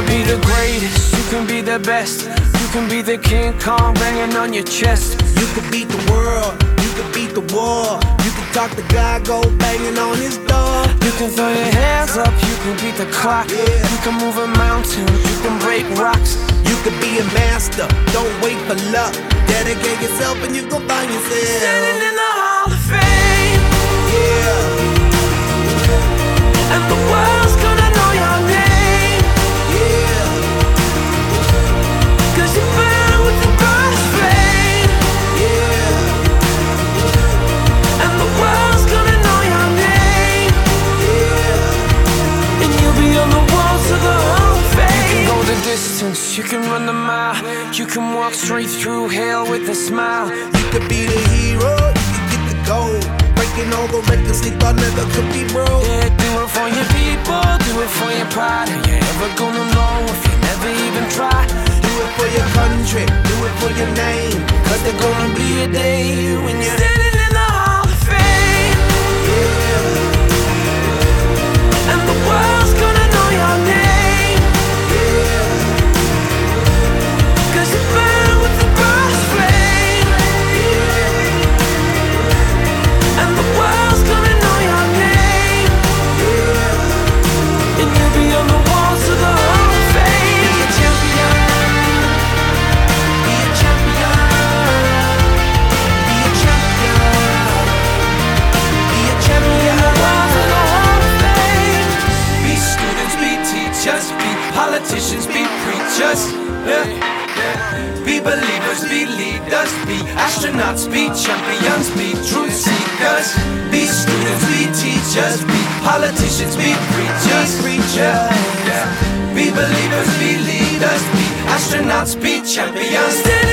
be the greatest, you can be the best. You can be the King Kong banging on your chest. You can beat the world, you can beat the war. You can talk to God, go banging on his door. You can throw your hands up, you can beat the clock. You can move a mountain, you can break rocks. You can be a master, don't wait for luck. Dedicate yourself and you gon' find yourself Standing in the Hall of Fame. Yeah, And the world's gonna know your name. yeah, 'Cause you burn with the burst flame. yeah, And the world's gonna know your name. yeah. And you'll be on the walls of the Hall of Fame. You can go the distance, you can run the mile. You can walk straight through hell with a smile. You could be the hero, you could get the gold. Breaking all the records they thought never could be broke. Yeah, do it for your people, do it for your pride. Are you ever gonna know if you never even try? Do it for your country, do it for your name. 'Cause there's gonna be a day when you're Standing in the Hall of Fame. yeah, And the world's gonna know your name. yeah, 'Cause you burn with the burst flame. And the world's gonna know your name. And you'll be on the walls of the Hall of Fame. be a champion, be a champion, be a champion, be a champion. Walls of the Hall of Fame. Be students, be teachers, be politicians, be preachers. Yeah. Be believers, be leaders, be astronauts, be champions, be truth seekers. Be students, be teachers, be politicians, be preachers. Yeah. Be believers, be leaders, be astronauts, be champions.